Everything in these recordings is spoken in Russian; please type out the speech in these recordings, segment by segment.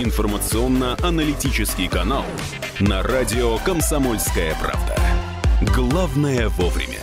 информационно-аналитический канал на радио «Комсомольская правда». Главное вовремя.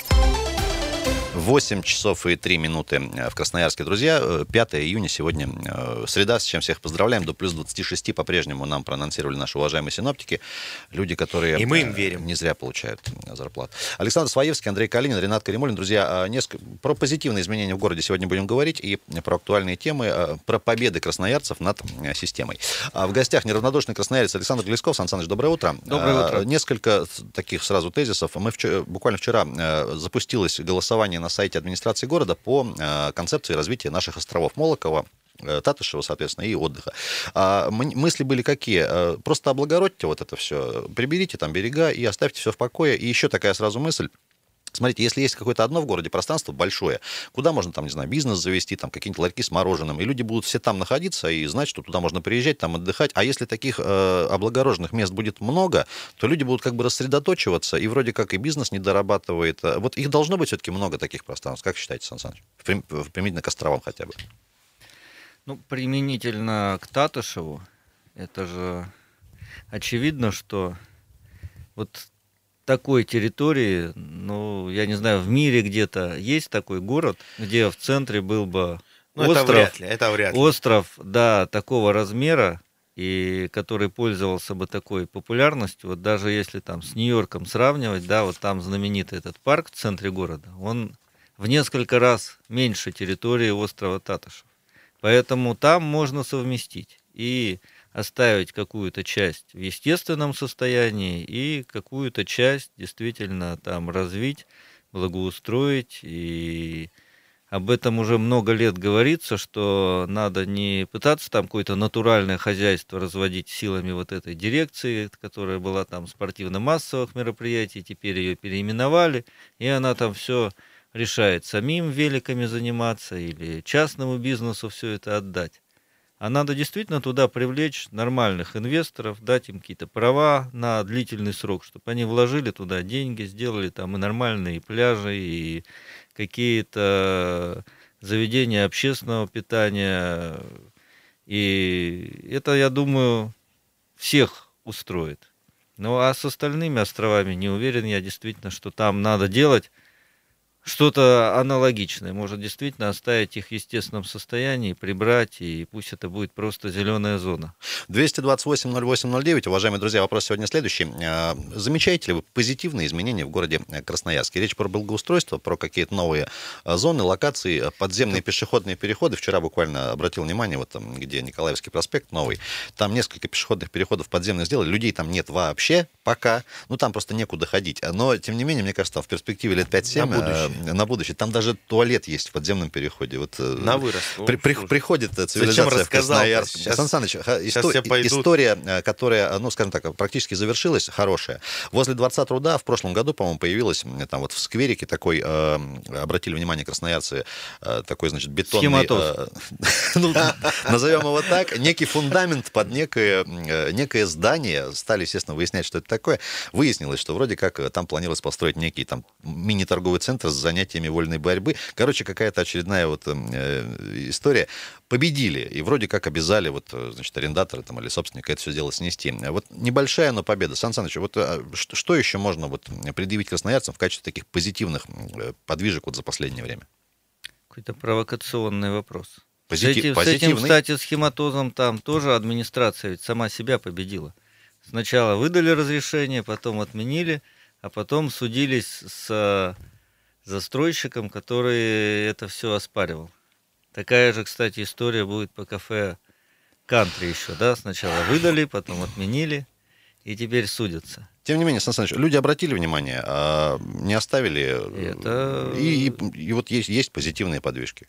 8 часов и 3 минуты в Красноярске, друзья. 5 июня сегодня среда, с чем всех поздравляем. До плюс 26 по-прежнему нам проанонсировали наши уважаемые синоптики. Люди, которые и мы им верим. Не зря получают зарплату. Александр Своевский, Андрей Калинин, Ренат Каримуллин. Друзья, про позитивные изменения в городе сегодня будем говорить и про актуальные темы, про победы красноярцев над системой. В гостях неравнодушный красноярец Александр Глесков. Сан Саныч, доброе утро. Доброе утро. Несколько таких сразу тезисов. Буквально вчера запустилось голосование на сайте администрации города по концепции развития наших островов Молокова, Татышева, соответственно, и отдыха. Мысли были какие? Просто облагородьте вот это все, приберите там берега и оставьте все в покое. И еще такая сразу мысль. Смотрите, если есть какое-то одно в городе пространство большое, куда можно там, не знаю, бизнес завести, там какие-нибудь ларьки с мороженым, и люди будут все там находиться и знать, что туда можно приезжать, там отдыхать. А если таких облагороженных мест будет много, то люди будут как бы рассредоточиваться, и вроде как и бизнес не дорабатывает. Вот их должно быть все-таки много таких пространств. Как считаете, Сан Саныч? Применительно к островам хотя бы. Ну, применительно к Татышеву, это же очевидно, что вот такой территории, ну, я не знаю, в мире где-то есть такой город, где в центре был бы остров, это вряд ли. Остров, да, такого размера, и который пользовался бы такой популярностью, вот даже если там с Нью-Йорком сравнивать, да, вот там знаменитый этот парк в центре города, он в несколько раз меньше территории острова Татышев. Поэтому там можно совместить и оставить какую-то часть в естественном состоянии и какую-то часть действительно там развить, благоустроить. И об этом уже много лет говорится, что надо не пытаться там какое-то натуральное хозяйство разводить силами вот этой дирекции, которая была там спортивно-массовых мероприятий, теперь ее переименовали, и она там все решает самим великами заниматься или частному бизнесу все это отдать. А надо действительно туда привлечь нормальных инвесторов, дать им какие-то права на длительный срок, чтобы они вложили туда деньги, сделали там и нормальные пляжи, и какие-то заведения общественного питания. И это, я думаю, всех устроит. Ну а с остальными островами не уверен я действительно, что там надо делать что-то аналогичное. Может действительно оставить их в естественном состоянии, прибрать, и пусть это будет просто зеленая зона. 228-08-09. Уважаемые друзья, вопрос сегодня следующий. Замечаете ли вы позитивные изменения в городе Красноярске? Речь про благоустройство, про какие-то новые зоны, локации, подземные пешеходные переходы. Вчера буквально обратил внимание, вот там, где Николаевский проспект новый, там несколько пешеходных переходов подземных сделали. Людей там нет вообще пока. Ну, там просто некуда ходить. Но, тем не менее, мне кажется, там в перспективе лет 5-7 на будущее. Там даже туалет есть в подземном переходе. Вот, на вырос. Приходит цивилизация в Красноярск. Сан Саныч, история, которая, ну, скажем так, практически завершилась, хорошая. Возле Дворца труда в прошлом году, по-моему, появилась там вот в скверике такой, обратили внимание красноярцы, такой, значит, бетонный... Ну, назовем его так. Некий фундамент под некое здание. Стали, естественно, выяснять, что это такое. Выяснилось, что вроде как там планировалось построить некий там мини-торговый центр с занятиями вольной борьбы. Короче, какая-то очередная вот история. Победили. И вроде как обязали вот, значит, арендаторы там, или собственника это все дело снести. Вот небольшая, но победа. Сан Саныч, вот что еще можно вот предъявить красноярцам в качестве таких позитивных подвижек вот за последнее время? Какой-то провокационный вопрос. С этим, кстати, с хематозом там тоже администрация ведь сама себя победила. Сначала выдали разрешение, потом отменили, а потом судились с застройщиком, который это все оспаривал. Такая же, кстати, история будет по кафе «Кантри» еще, да? Сначала выдали, потом отменили, и теперь судятся. Тем не менее, Сан Саныч, люди обратили внимание, не оставили... И вот есть позитивные подвижки.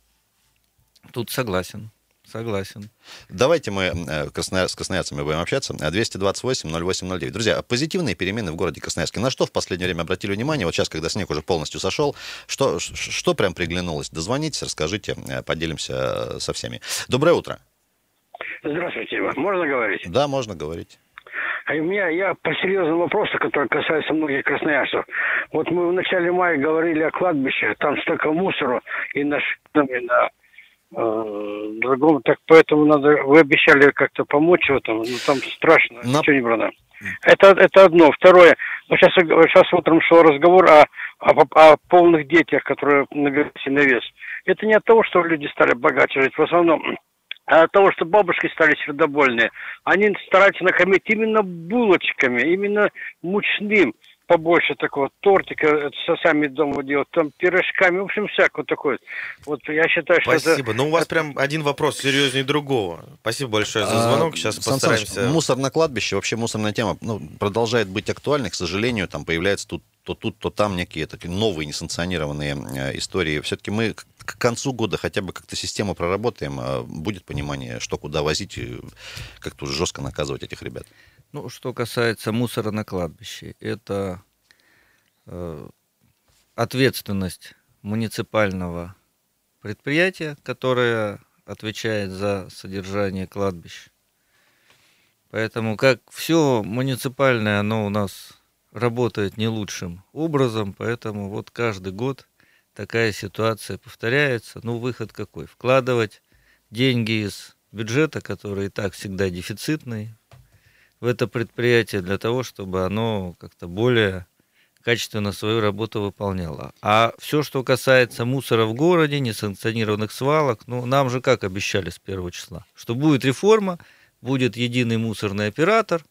Тут согласен. Давайте мы с красноярцами будем общаться. 228-08-09. Друзья, позитивные перемены в городе Красноярске. На что в последнее время обратили внимание? Вот сейчас, когда снег уже полностью сошел, что прям приглянулось? Дозвонитесь, расскажите, поделимся со всеми. Доброе утро. Здравствуйте. Можно говорить? Да, можно говорить. А у меня по серьезному вопросу, который касается многих красноярцев. Вот мы в начале мая говорили о кладбище, там столько мусора и на другому. Так поэтому надо... Вы обещали как-то помочь в этом, но там страшно, ничего не брано. Это одно. Второе. Ну, сейчас утром шел разговор о полных детях, которые набирают на вес. Это не от того, что люди стали богаче жить, в основном, а от того, что бабушки стали сердобольные. Они стараются накормить именно булочками, именно мучным. Побольше такого тортика, сами дома делают, там пирожками, в общем, всякое такое. Вот я считаю, что Спасибо. Но у вас прям один вопрос серьезнее другого. Спасибо большое за звонок. Сейчас постараемся... Мусор на кладбище, вообще мусорная тема, продолжает быть актуальной. К сожалению, там появляются то там некие такие новые несанкционированные истории. Все-таки мы к концу года хотя бы как-то систему проработаем, будет понимание, что куда возить, и как-то уже жестко наказывать этих ребят. Ну, что касается мусора на кладбище, это ответственность муниципального предприятия, которое отвечает за содержание кладбищ. Поэтому как все муниципальное, оно у нас работает не лучшим образом, поэтому вот каждый год такая ситуация повторяется. Ну, выход какой? Вкладывать деньги из бюджета, который и так всегда дефицитный, в это предприятие для того, чтобы оно как-то более качественно свою работу выполняло. А все, что касается мусора в городе, несанкционированных свалок, ну, нам же как обещали с 1 числа, что будет реформа, будет единый мусорный оператор,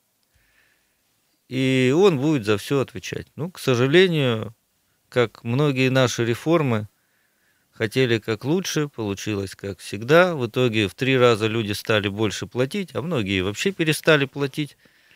и он будет за все отвечать. Ну, к сожалению, как многие наши реформы, хотели как лучше, получилось как всегда. В итоге в 3 раза люди стали больше платить, а многие вообще перестали платить.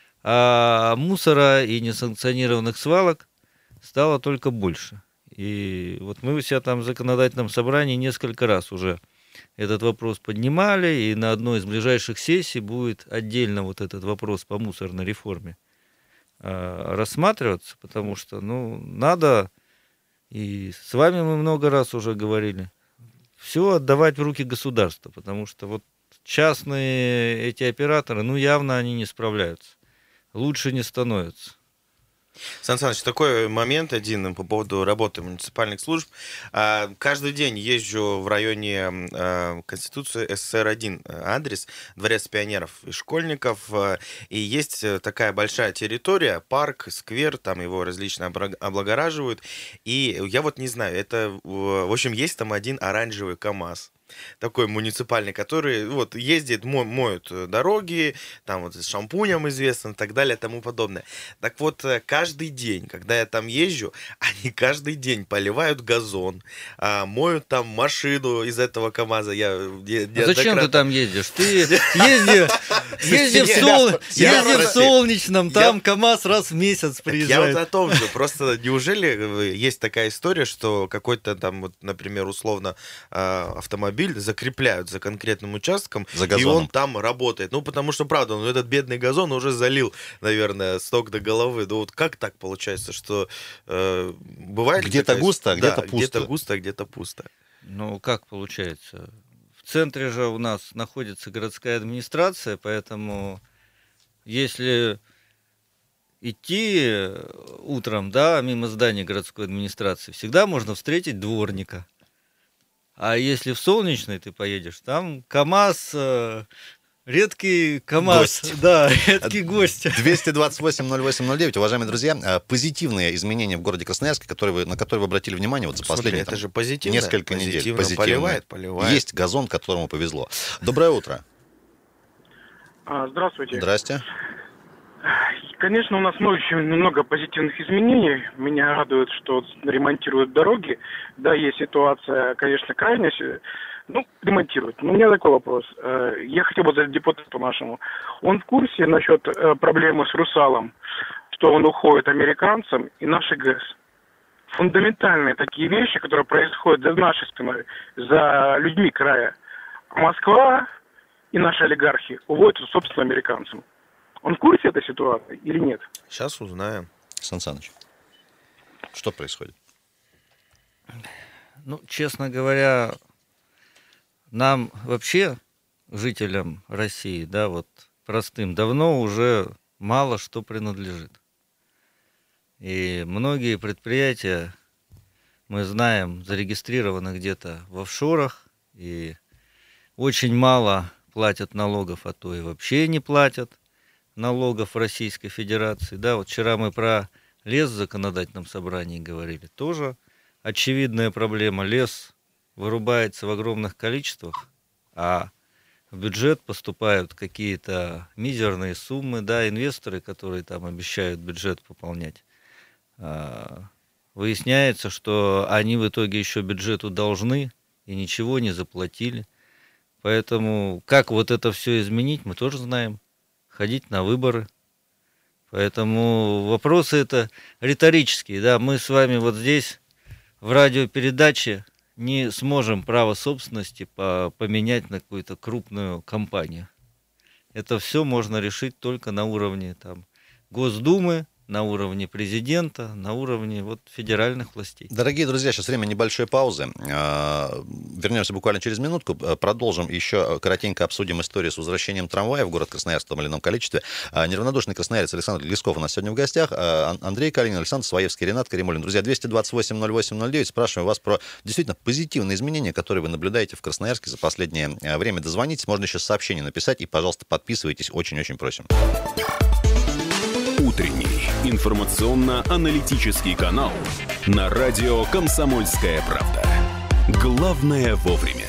А мусора и несанкционированных свалок стало только больше. И вот мы у себя там в законодательном собрании несколько раз уже этот вопрос поднимали, и на одной из ближайших сессий будет отдельно вот этот вопрос по мусорной реформе рассматриваться, потому что, ну, надо... И с вами мы много раз уже говорили, все отдавать в руки государства, потому что вот частные эти операторы, ну, явно они не справляются, лучше не становятся. Сан Саныч, такой момент один по поводу работы муниципальных служб. Каждый день езжу в районе Конституции СССР-1, адрес, Дворец пионеров и школьников, и есть такая большая территория, парк, сквер, там его различно облагораживают, и я вот не знаю, это, в общем, есть там один оранжевый КАМАЗ, такой муниципальный, который вот ездит, моют дороги, там вот с шампунем известным и так далее и тому подобное. Так вот, каждый день, когда я там езжу, они каждый день поливают газон, моют там машину из этого КАМАЗа. Зачем ты там ездишь? Ты езди в Солнечном, там КАМАЗ раз в месяц приезжает. Я вот о том же, просто неужели есть такая история, что какой-то там, вот, например, условно автомобиль закрепляют за конкретным участком, и он там работает. Ну, потому что, правда, этот бедный газон уже залил, наверное, с ног до головы. Ну, вот как так получается, что бывает... Где-то густо, а где-то пусто. Где-то густо, а где-то пусто. Ну, как получается? В центре же у нас находится городская администрация, поэтому если идти утром, да, мимо здания городской администрации, всегда можно встретить дворника. А если в Солнечный ты поедешь, там КАМАЗ, редкий КАМАЗ. Гость. Да, редкий гость. 228-08-09. Уважаемые друзья, позитивные изменения в городе Красноярске, на которые вы обратили внимание вот за последние это же позитивно, несколько недель. Поливает. Есть газон, которому повезло. Доброе утро. Здравствуйте. Здрасте. Конечно, у нас очень много позитивных изменений. Меня радует, что ремонтируют дороги. Да, есть ситуация, конечно, крайняя. Ну, ремонтируют. Но у меня такой вопрос. Я хотел бы задать депутату нашему. Он в курсе насчет проблемы с «Русалом», что он уходит американцам и нашей ГЭС? Фундаментальные такие вещи, которые происходят за нашей спиной, за людьми края. Москва и наши олигархи уводят, собственно, американцам. Он в курсе этой ситуации или нет? Сейчас узнаем. Сан Саныч, что происходит? Ну, честно говоря, нам вообще, жителям России, да, вот простым, давно уже мало что принадлежит. И многие предприятия, мы знаем, зарегистрированы где-то в офшорах, и очень мало платят налогов, а то и вообще не платят налогов в Российской Федерации. Да, вот вчера мы про лес в законодательном собрании говорили. Тоже очевидная проблема. Лес вырубается в огромных количествах, а в бюджет поступают какие-то мизерные суммы. Да, инвесторы, которые там обещают бюджет пополнять, выясняется, что они в итоге еще бюджету должны и ничего не заплатили. Поэтому как вот это все изменить, мы тоже знаем. Ходить на выборы. Поэтому вопросы это риторические. Да, мы с вами вот здесь в радиопередаче не сможем право собственности поменять на какую-то крупную компанию. Это все можно решить только на уровне там Госдумы, на уровне президента, на уровне вот федеральных властей. Дорогие друзья, сейчас время небольшой паузы. Вернемся буквально через минутку. Продолжим еще коротенько обсудим историю с возвращением трамвая в город Красноярск в том или ином количестве. Неравнодушный красноярец Александр Лесков у нас сегодня в гостях. Андрей Калинин, Александр Своевский, Ренат Каримуллин. Друзья, 228-08-09. Спрашиваем вас про действительно позитивные изменения, которые вы наблюдаете в Красноярске за последнее время. Дозвонитесь, можно еще сообщение написать. И, пожалуйста, подписывайтесь. Очень-очень просим. Утренний информационно-аналитический канал на радио «Комсомольская правда». Главное вовремя.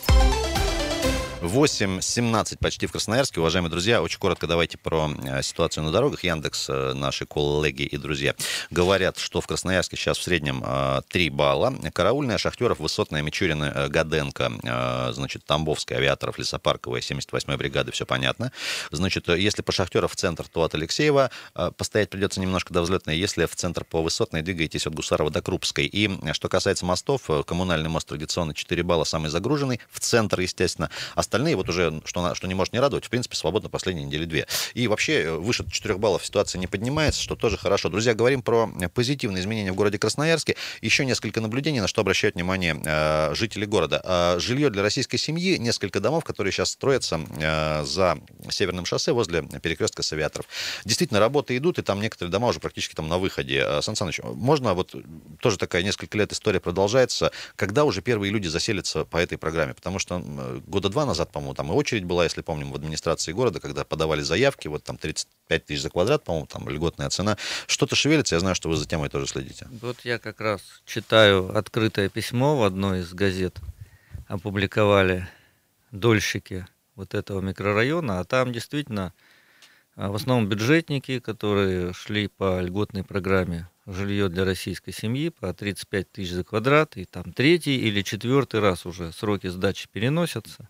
8:17 почти в Красноярске. Уважаемые друзья, очень коротко давайте про ситуацию на дорогах. Яндекс, наши коллеги и друзья, говорят, что в Красноярске сейчас в среднем 3 балла. Караульная, Шахтеров, Высотная, Мичурина, Гаденко, значит, Тамбовская, Авиаторов, Лесопарковая, 78-я бригада, все понятно. Значит, если по Шахтеров в центр, то от Алексеева постоять придется немножко до Взлетной. Если в центр по Высотной, двигаетесь от Гусарова до Крупской. И что касается мостов, коммунальный мост традиционно 4 балла, самый загруженный. В центр, естественно. Остальные вот уже, что не может не радовать, в принципе, свободно последние недели 2. И вообще выше 4 баллов ситуация не поднимается, что тоже хорошо. Друзья, говорим про позитивные изменения в городе Красноярске. Еще несколько наблюдений, на что обращают внимание жители города. Жилье для российской семьи, несколько домов, которые сейчас строятся за Северным шоссе возле перекрестка с Авиаторов. Действительно, работы идут, и там некоторые дома уже практически там на выходе. Сан Саныч, можно вот тоже такая несколько лет история продолжается, когда уже первые люди заселятся по этой программе? Потому что года 2 назад, по-моему, там и очередь была, если помним, в администрации города, когда подавали заявки, вот там 35 тысяч за квадрат, по-моему, там льготная цена. Что-то шевелится, я знаю, что вы за темой тоже следите. Вот я как раз читаю открытое письмо в одной из газет, опубликовали дольщики вот этого микрорайона, а там действительно в основном бюджетники, которые шли по льготной программе жилье для российской семьи по 35 тысяч за квадрат, и там 3-й или 4-й раз уже сроки сдачи переносятся.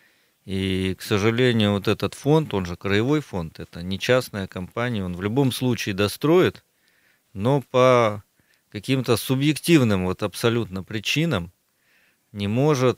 И, к сожалению, вот этот фонд, он же краевой фонд, это не частная компания, он в любом случае достроит, но по каким-то субъективным вот абсолютно причинам не может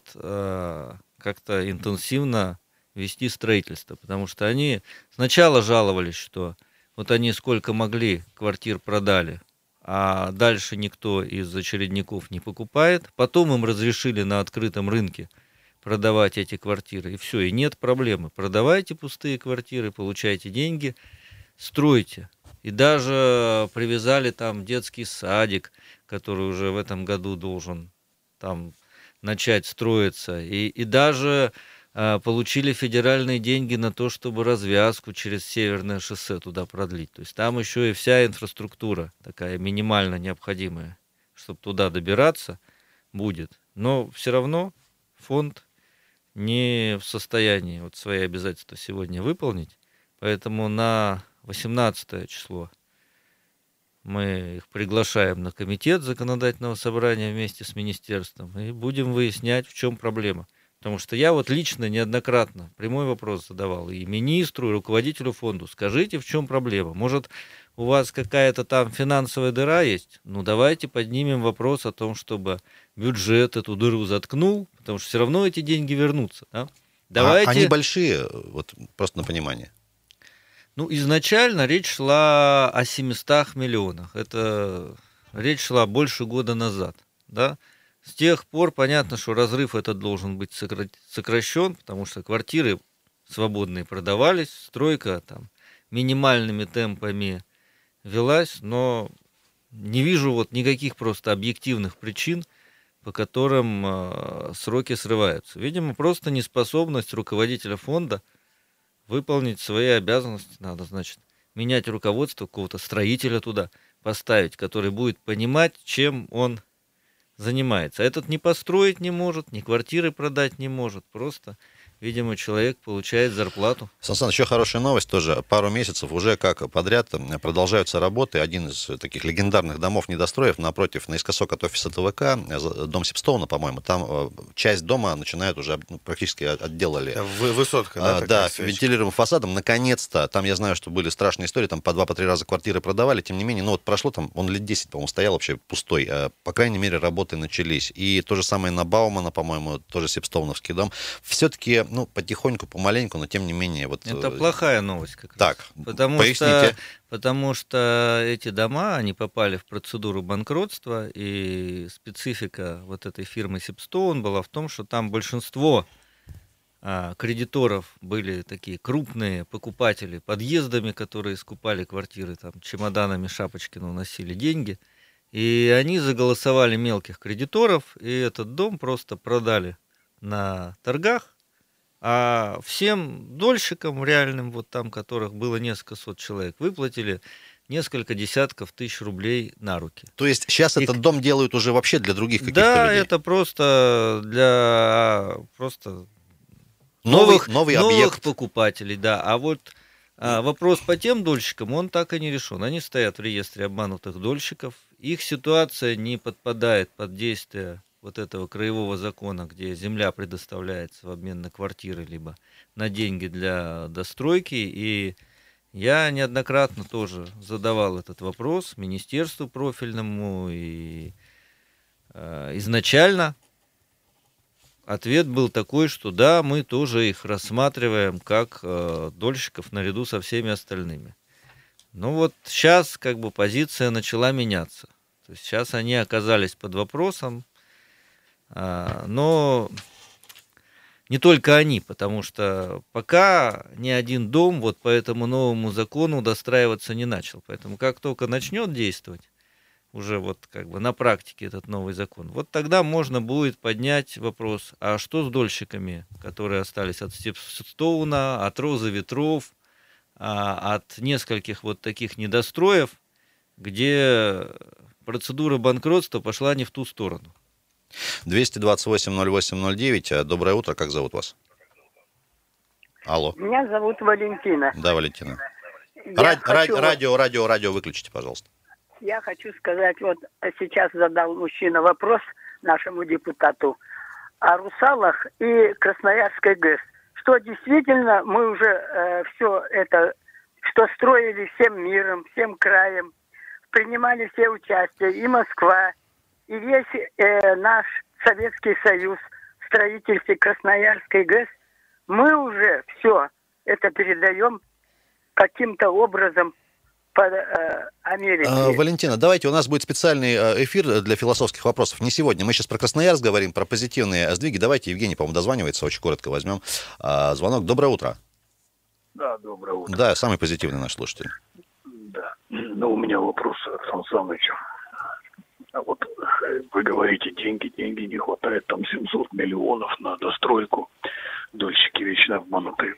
как-то интенсивно вести строительство, потому что они сначала жаловались, что вот они сколько могли квартир продали, а дальше никто из очередников не покупает, потом им разрешили на открытом рынке продавать эти квартиры, и все, и нет проблемы. Продавайте пустые квартиры, получайте деньги, стройте. И даже привязали там детский садик, который уже в этом году должен там начать строиться. И даже получили федеральные деньги на то, чтобы развязку через Северное шоссе туда продлить. То есть там еще и вся инфраструктура такая минимально необходимая, чтобы туда добираться, будет. Но все равно фонд не в состоянии вот свои обязательства сегодня выполнить. Поэтому на 18 число мы их приглашаем на комитет законодательного собрания вместе с министерством и будем выяснять, в чем проблема. Потому что я вот лично неоднократно прямой вопрос задавал и министру, и руководителю фонда. Скажите, в чем проблема? Может, у вас какая-то там финансовая дыра есть? Ну, давайте поднимем вопрос о том, чтобы бюджет эту дыру заткнул, потому что все равно эти деньги вернутся. Да? Давайте... Они большие, вот просто на понимание. Ну, изначально речь шла о 700 миллионах. Это речь шла больше года назад, да? С тех пор понятно, что разрыв этот должен быть сокращен, потому что квартиры свободные продавались, стройка там минимальными темпами велась, но не вижу вот никаких просто объективных причин, по которым сроки срываются. Видимо, просто неспособность руководителя фонда выполнить свои обязанности. Надо, значит, менять руководство, какого-то строителя туда поставить, который будет понимать, чем он занимается. А этот ни построить не может, ни квартиры продать не может. Просто, видимо, человек получает зарплату. Сан Саныч, еще хорошая новость тоже. Пару месяцев уже как подряд продолжаются работы. Один из таких легендарных домов недостроев напротив, наискосок от офиса ТВК, дом Сипстоуна, по-моему, там часть дома начинают уже практически отделали. Высотка, да? Да, вентилируемым фасадом. Наконец-то, там я знаю, что были страшные истории, там по 2-3 раза квартиры продавали, тем не менее, ну вот прошло там, он лет 10, по-моему, стоял вообще пустой. По крайней мере, работы начались. И то же самое на Баумана, по-моему, тоже Сипстоуновский дом. Все-таки, ну, потихоньку, помаленьку, но тем не менее... Вот, это плохая новость как так, раз. Поясните. Потому что эти дома, они попали в процедуру банкротства, и специфика вот этой фирмы Сипстоун была в том, что там большинство кредиторов были такие крупные покупатели подъездами, которые скупали квартиры, там чемоданами Шапочкина уносили деньги, и они заголосовали мелких кредиторов, и этот дом просто продали на торгах, а всем дольщикам реальным, вот там, которых было несколько сот человек, выплатили несколько десятков тысяч рублей на руки. То есть сейчас этот дом делают уже вообще для других каких-то людей? Да, это просто для новых объект. покупателей, да. А вот вопрос по тем дольщикам, он так и не решен. Они стоят в реестре обманутых дольщиков. Их ситуация не подпадает под действие вот этого краевого закона, где земля предоставляется в обмен на квартиры, либо на деньги для достройки. И я неоднократно тоже задавал этот вопрос министерству профильному, и изначально ответ был такой, что да, мы тоже их рассматриваем как дольщиков наряду со всеми остальными. Но вот сейчас как бы позиция начала меняться. То есть сейчас они оказались под вопросом, но не только они, потому что пока ни один дом вот по этому новому закону достраиваться не начал. Поэтому как только начнет действовать уже вот как бы на практике этот новый закон, вот тогда можно будет поднять вопрос, а что с дольщиками, которые остались от Сипстоуна, от Розы ветров, от нескольких вот таких недостроев, где процедура банкротства пошла не в ту сторону. 228-08-09. Доброе утро, как зовут вас? Алло. Меня зовут Валентина. Да, Валентина. Радио выключите, пожалуйста. Я хочу сказать, вот сейчас задал мужчина вопрос нашему депутату о русалах и Красноярской ГЭС. Что действительно мы уже все это, что строили всем миром, всем краем, принимали все участие, и Москва, и весь наш Советский Союз в строительстве Красноярской ГЭС, мы уже все это передаем каким-то образом под Америке. Валентина, давайте, у нас будет специальный эфир для философских вопросов. Не сегодня. Мы сейчас про Красноярск говорим, про позитивные сдвиги. Давайте, Евгений, по-моему, дозванивается, очень коротко возьмем звонок. Доброе утро. Да, доброе утро. Да, самый позитивный наш слушатель. Да. Ну, у меня вопрос к Сан Санычу. А вот вы говорите, деньги не хватает, там 700 миллионов на достройку, дольщики вечно обманутые.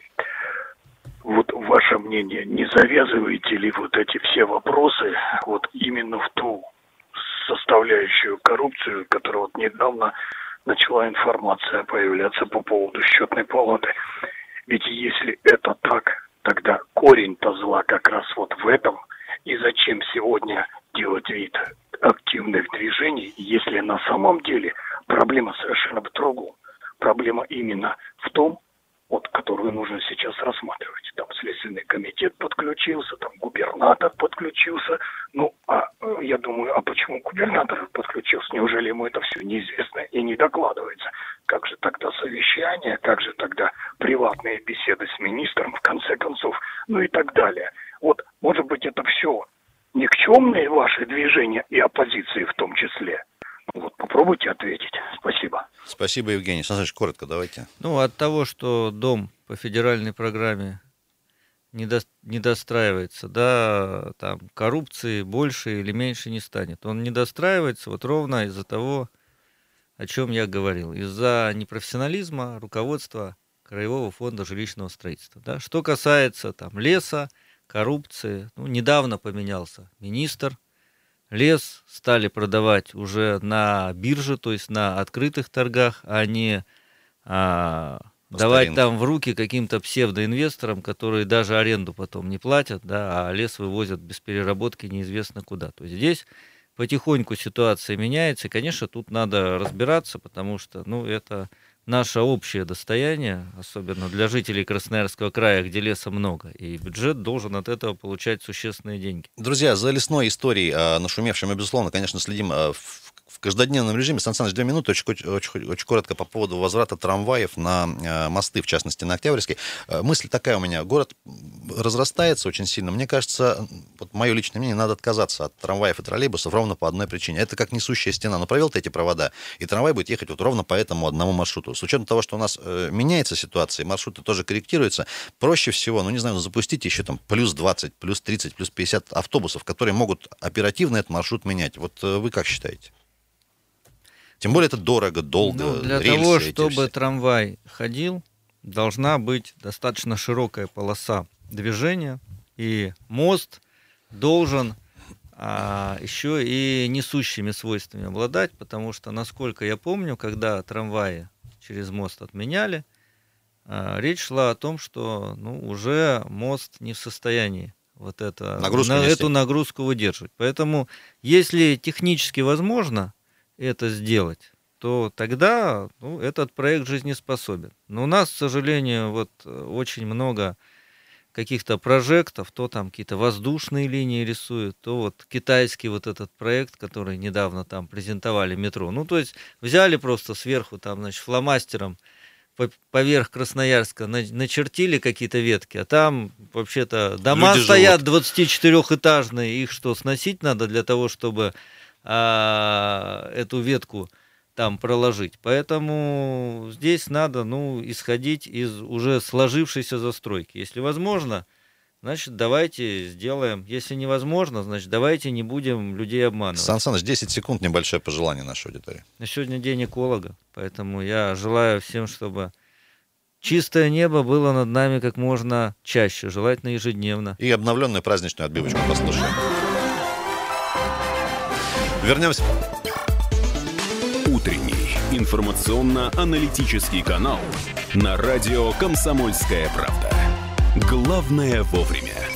Вот ваше мнение, не завязываете ли вот эти все вопросы вот именно в ту составляющую коррупцию, которая вот недавно начала информация появляться по поводу счетной палаты? Ведь если это так, тогда корень-то зла как раз вот в этом. И зачем сегодня делать вид активных движений, если на самом деле проблема совершенно в другом. Проблема именно в том, вот, которую нужно сейчас рассматривать. Там Следственный комитет подключился, там губернатор подключился. Ну, я думаю, почему губернатор подключился? Неужели ему это все неизвестно и не докладывается? Как же тогда совещание, как же тогда приватные беседы с министром, в конце концов, ну и так далее. Вот, может быть, это все никчемные ваши движения и оппозиции в том числе. Вот, попробуйте ответить. Спасибо. Спасибо, Евгений. Сан Саныч, коротко давайте. Ну, от того, что дом по федеральной программе не достраивается, да, там коррупции больше или меньше не станет. Он не достраивается вот ровно из-за того, о чем я говорил, из-за непрофессионализма руководства Краевого фонда жилищного строительства. Да? Что касается там леса, коррупции, недавно поменялся министр, лес стали продавать уже на бирже, то есть на открытых торгах, а не давать там в руки каким-то псевдоинвесторам, которые даже аренду потом не платят, да, а лес вывозят без переработки неизвестно куда. То есть здесь потихоньку ситуация меняется, и, конечно, тут надо разбираться, потому что, это наше общее достояние, особенно для жителей Красноярского края, где леса много, и бюджет должен от этого получать существенные деньги. Друзья, за лесной историей нашумевшей мы, безусловно, конечно, следим в каждодневном режиме. Сан Саныч, 2 минуты, очень коротко по поводу возврата трамваев на мосты, в частности, на Октябрьский. Мысль такая у меня. Город разрастается очень сильно. Мне кажется, вот мое личное мнение, надо отказаться от трамваев и троллейбусов ровно по одной причине. Это как несущая стена. Но провел ты эти провода, и трамвай будет ехать вот ровно по этому одному маршруту. С учетом того, что у нас меняется ситуация, маршруты тоже корректируются, проще всего, запустить еще там плюс 20, плюс 30, плюс 50 автобусов, которые могут оперативно этот маршрут менять. Вот вы как считаете? Тем более это дорого, долго. Для того, чтобы трамвай ходил, должна быть достаточно широкая полоса движения, и мост должен еще и несущими свойствами обладать, потому что, насколько я помню, когда трамваи через мост отменяли, речь шла о том, что уже мост не в состоянии эту нагрузку выдерживать. Поэтому, если технически возможно это сделать, то тогда этот проект жизнеспособен. Но у нас, к сожалению, очень много каких-то прожектов, то там какие-то воздушные линии рисуют, то китайский этот проект, который недавно там презентовали, метро. То есть взяли просто сверху фломастером поверх Красноярска начертили какие-то ветки, а там вообще-то дома люди стоят 24-этажные, их что, сносить надо для того, чтобы эту ветку там проложить. Поэтому здесь надо, исходить из уже сложившейся застройки. Если возможно, значит, давайте сделаем. Если невозможно, значит, давайте не будем людей обманывать. Сан Саныч, 10 секунд, небольшое пожелание нашей аудитории. Сегодня день эколога, поэтому я желаю всем, чтобы чистое небо было над нами как можно чаще, желательно ежедневно. И обновленную праздничную отбивочку послушаем. Вернемся. Утренний информационно-аналитический канал на радио «Комсомольская правда». Главное вовремя.